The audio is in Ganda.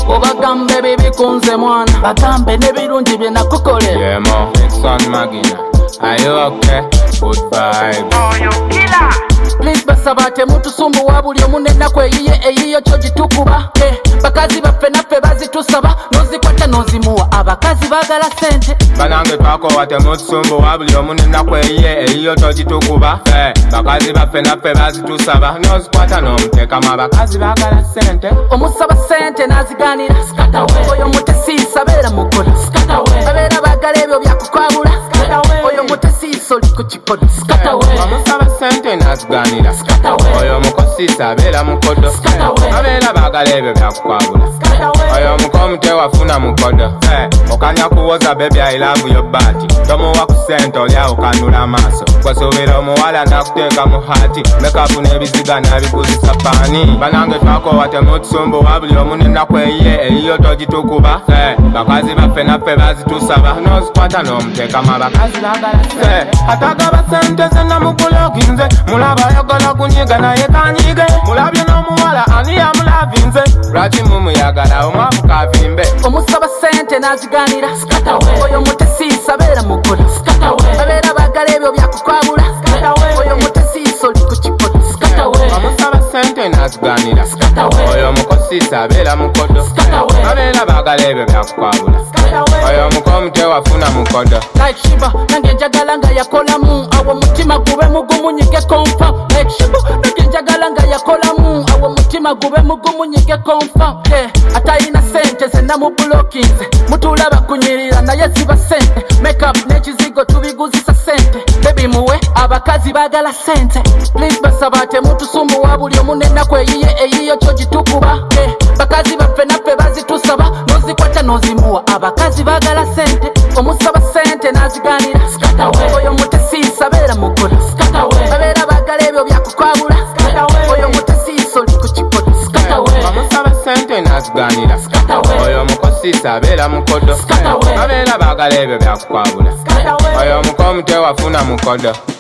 obagambe bibikunze mwana bagambe n'ebirungi bye nakukole. Yeah mo, son Magina, are you okay? Good vibes. Oh you killer. Please basaba temutusumbuwa buli omu n'ennaku eyiye eyiyo kyo gitukuba. Bakazi baffe naffe bazitusaba nozikwata nozimuwa abakazi baagala sente. Banange twakowa temutusumbuwa buli omu n'ennaku eyiye eyiyo kyo gitukuba. Bakazi baffe naffe bazitusaba nozikwata n'omuteekamu abakazi baagala sente. Omusaba sente n'azigaanira oyo mutesiisa beera mukola babeera baagala ebyo byakukwabula oyo mutesiisa oli ku kikodo. Omusaba sente n'azigaanira oyo mukosiisa abeera mukodo babeera baagala ebyo byakukwabula oyo omukomute wafuna mukodo. Okanya kuwoza bebi I love your body tomuwa ku sente oli awo kanula amaaso kwasuubira omuwala nakuteeka mu haati mekapu n'ebiziga n'abikuzisa paani. Banange twakowa temutusumbuwa buli omu n'ennaku eyiye eyiyo togitukuba. Bakazi baffe naffe bazitusaba nozikwata n'omuteekamu abakazi baagala atagaba sente zenna mubuloginze mulaba ayagala kunyiga naye kanyige mulabye n'omuwala ani yamulavinze lwaki mumuyagala omwavu kavimbe. Omusaba sente n'azigaanira oyo mutesiisa beera mukola babeera baagala ebyo byakukwabula oyo mutesiisa oli ku kikodo. Omusaba sente n'azigaanira oyo mukosiisa abeera mukodo babeera baagala ebyo byakukwabula oyo omukomute wafuna mukodo. Like Shiba nange njagala nga yakolamu awo mutima gube mugumu nyige konfa. Like Shiba nange njagala nga yakolamu awo mutima gube mugumu nyige konfa. Atayina sente zenna mu bulokinze mutuula bakunyirira naye ziba sente makeup n'ekizigo tubiguzisa sente. Baby muwe abakazi baagala sente. Please basaba temutusumbuwa buli omu n'ennaku eyiye eyiyo kyo gitukuba. Bakazi baffe naffe bazitusaba nozikwata nozimuwa abakazi baagala sente. Omusaba sente n'azigaanira oyo mutesiisa beera mukola babeera baagala ebyo byakukwabula oyo mutesiisa oli ku kikodo. Omusaba sente n'azigaanira oyo mukosiisa abeera mukodo babeera baagala ebyo byakukwabula oyo omukomute wafuna mukodo.